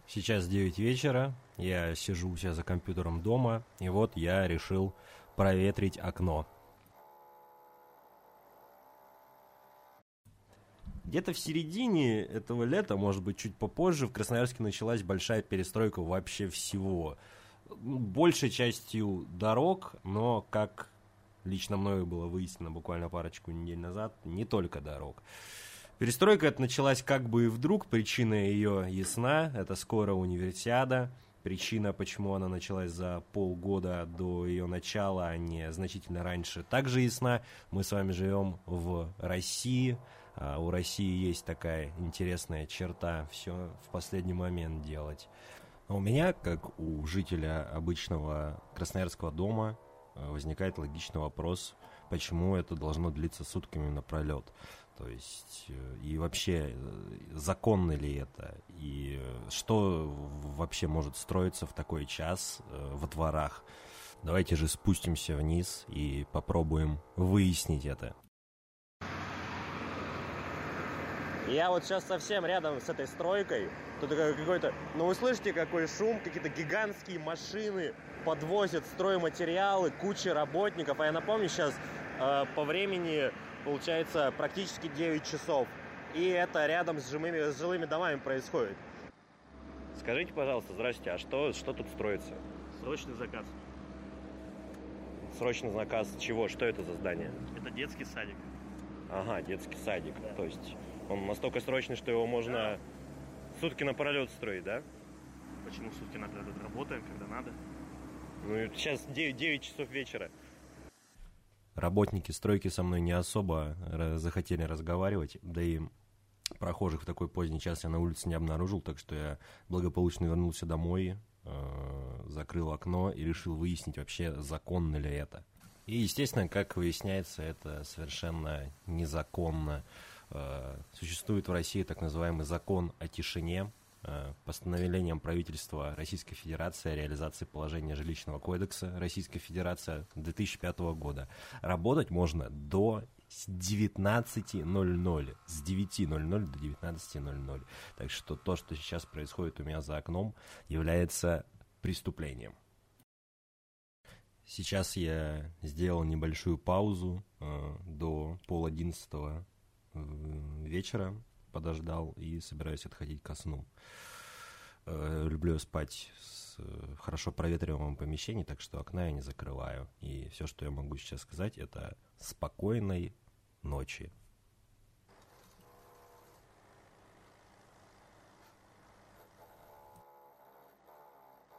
Сейчас 9 вечера, я сижу у себя за компьютером дома, и вот я решил проветрить окно. Где-то в середине этого лета, может быть, чуть попозже, в Красноярске началась большая перестройка вообще всего. Большей частью дорог, но, как лично мною было выяснено буквально парочку недель назад, не только дорог. Перестройка эта началась как бы и вдруг, причина ее ясна, это скоро универсиада. Причина, почему она началась за полгода до ее начала, а не значительно раньше, также ясна. Мы с вами живем в России, а у России есть такая интересная черта, все в последний момент делать. Но у меня, как у жителя обычного Красноярского дома, возникает логичный вопрос, почему это должно длиться сутками напролет. То есть, и вообще, законно ли это, и что вообще может строиться в такой час во дворах. Давайте же спустимся вниз и попробуем выяснить это. Я вот сейчас совсем рядом с этой стройкой. Тут какой-то... Ну вы слышите, какой шум? Какие-то гигантские машины подвозят стройматериалы, куча работников. А я напомню, сейчас по времени, получается, практически 9 часов. И это рядом с жилыми домами происходит. Скажите, пожалуйста, здравствуйте, а что тут строится? Срочный заказ. Срочный заказ чего? Что это за здание? Это детский садик. Ага, детский садик. Да. То есть он настолько срочный, что его можно сутки напролет строить, да? Почему сутки напролет? Работаем, когда надо. Ну, сейчас 9 часов вечера. Работники стройки со мной не особо захотели разговаривать, да и прохожих в такой поздний час я на улице не обнаружил, так что я благополучно вернулся домой, закрыл окно и решил выяснить вообще, законно ли это. И, естественно, как выясняется, это совершенно незаконно. Существует в России так называемый закон о тишине. Постановлением правительства Российской Федерации о реализации положения Жилищного кодекса Российской Федерации 2005 года. Работать можно до 19:00, с 9:00 до 19:00. Так что то, что сейчас происходит у меня за окном, является преступлением. Сейчас я сделал небольшую паузу до 10:30 вечера, подождал и собираюсь отходить ко сну. Люблю спать в хорошо проветриваемом помещении, так что окна я не закрываю. И все, что я могу сейчас сказать, это спокойной ночи.